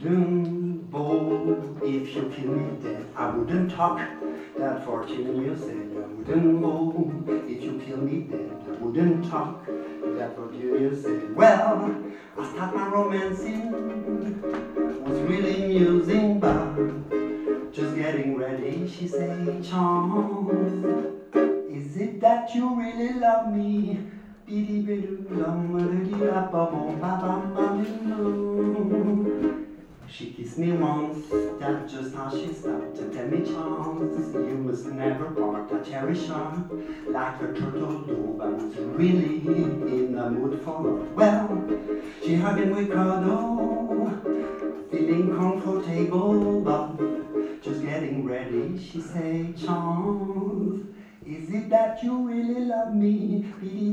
wouldn't bowl if you kill me dead. I wouldn't talk that fortune you said. I wouldn't bowl if you kill me dead. I wouldn't talk that fortune you said. Well, I start my romancing was really amusing, but just getting ready, she said, Charles, is it that you really love me? She kissed me once, that's just how she stopped to tell me, Charles, you must never part. I cherish her like a turtle dove. I was really in the mood for love. Well, she hugged me cuddle, feeling comfortable, but just getting ready, she said, Charles, is it that you really love me?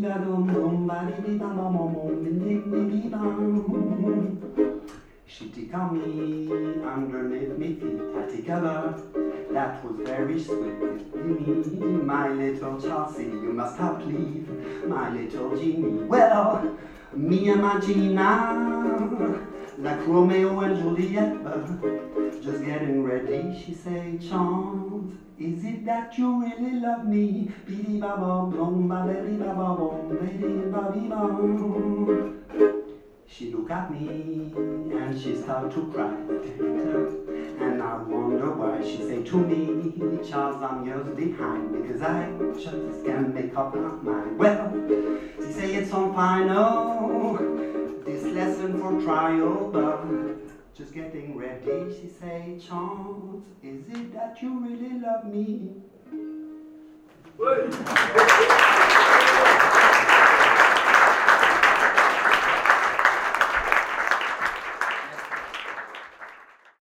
She tickled me underneath me feet. I tickled her, that was very sweet. My little Chelsea, you must have leave, my little Jeannie. Well, me and my Gina, like Romeo and Juliet, but just getting ready, she said, Charles, is it that you really love me? She looked at me and she started to cry. And I wonder why. She said to me, Charles, I'm years behind because I just can't make up my mind. Well, she say it's on final, this lesson for trial, but just getting ready, she say, Charles, is it that you really love me?